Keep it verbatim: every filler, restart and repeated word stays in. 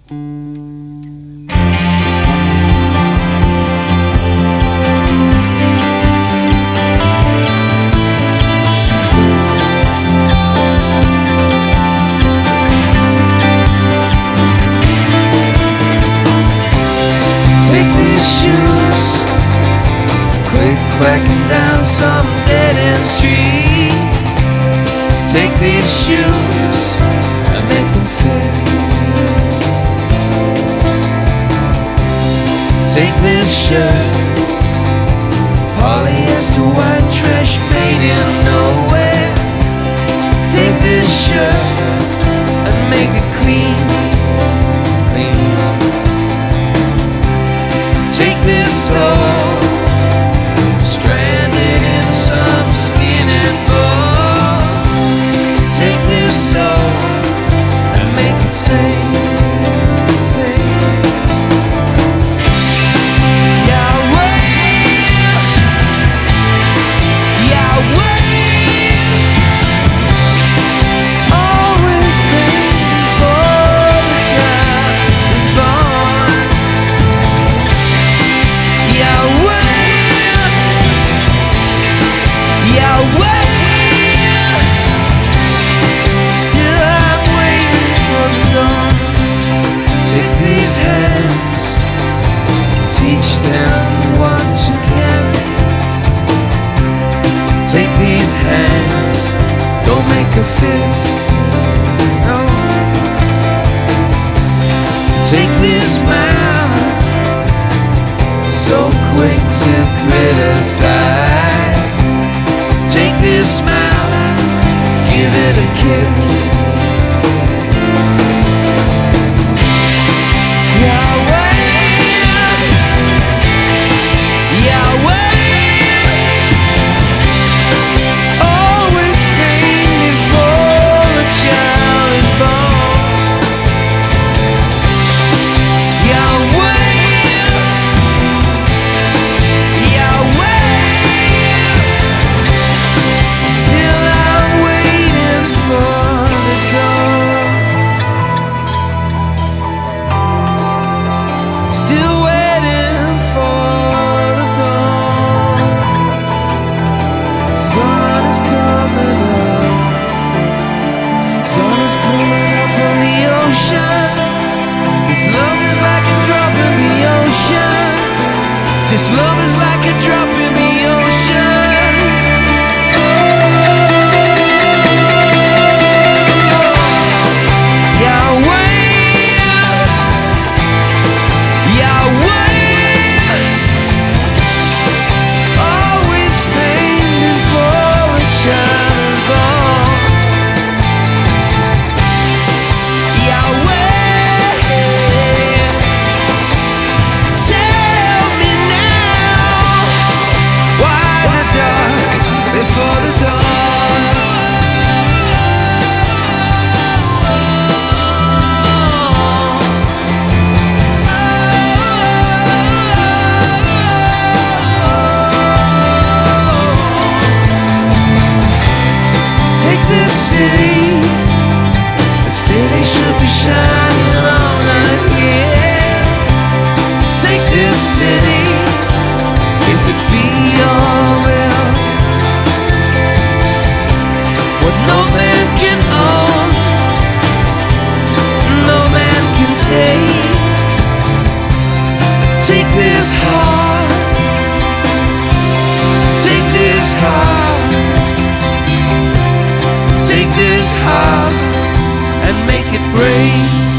Take these shoes, click clacking down some dead end street. Take these shoes and make them fit. Take this shirt, polyester white trash made in nowhere. Take this shirt and make it clean, clean. Take this soul, stranded in some skin and bones. Take this soul and make it sing, sing. Yahweh, Yahweh, always pain before the child is born. Yahweh, Yahweh, still I'm waiting for the dawn. Take these hands, teach them what to carry. Take these hands, don't make a fist, no. Take this mouth, so quick to criticize. Take this mouth, give it a kiss. Yahweh, Yahweh, always pain before a child is born. Yahweh, Yahweh, still I'm waiting for the dawn. Still waiting for the dawn. Sun is coming up. Sun is coming up on the ocean. This love is like a drop in the ocean. This love is like a drop in the ocean. Yahweh, Yahweh, always pain before a child is born. Yahweh, tell me now, why the dark before the dawn? Take this city, the city should be shining all night here. Take this city, if it be your will. What no man can own, no man can take. Take this heart, take this heart, take this heart and make it break.